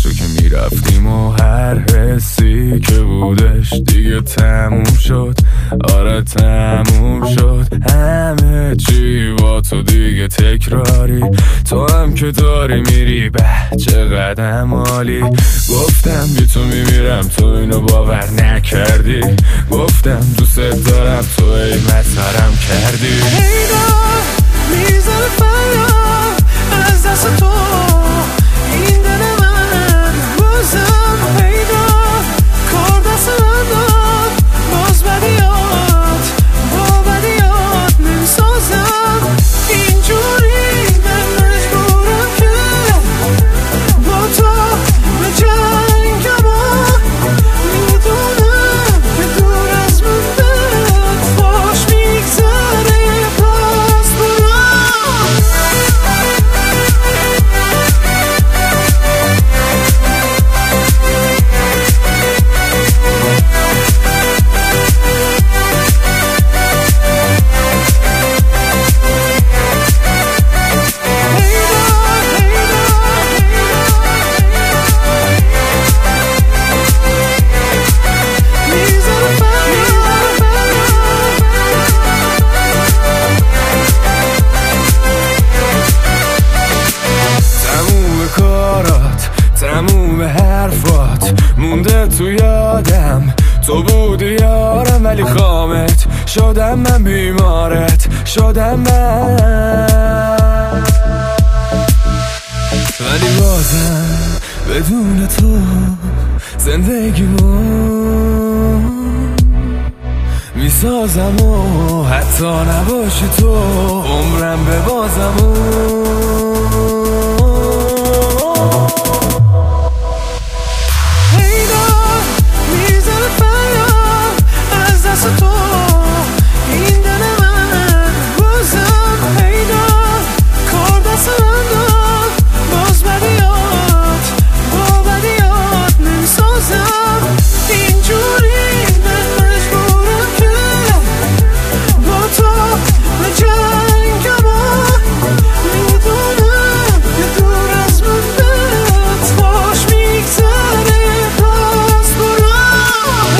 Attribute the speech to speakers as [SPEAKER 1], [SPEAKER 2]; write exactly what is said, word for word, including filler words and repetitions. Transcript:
[SPEAKER 1] تو که میرفتیم و هر حسی که بودش دیگه تموم شد. آره تموم شد همه چی با تو دیگه تکراری. تو هم که داری میری به چه قدم عالی. گفتم بی تو میمیرم تو اینو باور نکردی. گفتم دوست دارم تو ای مطمرم کردی.
[SPEAKER 2] هیدار میزن فریاد از دست تو این دل من بازم پیدا کار دست من داد باز بدیات با بدیات نمیسازم اینجوری من مجبورم که با تو به جنگم میدونم که دور از من بهت خوش میگذره باز برام.
[SPEAKER 1] تموم حرفات مونده تو یادم. تو بودی یارم ولی خامت شدم من، بیمارت شدم من. ولی بازم بدون تو زندگیمو میسازم و حتی نباشی تو عمرم به بازم.
[SPEAKER 2] تو این دل من بازم پیدا کار دست من داد باز بدیات با بدیات نمیسازم اینجوری من مجبورم که با تو به جنگم میدونم که دور از من بهت خوش میگذره باز برام.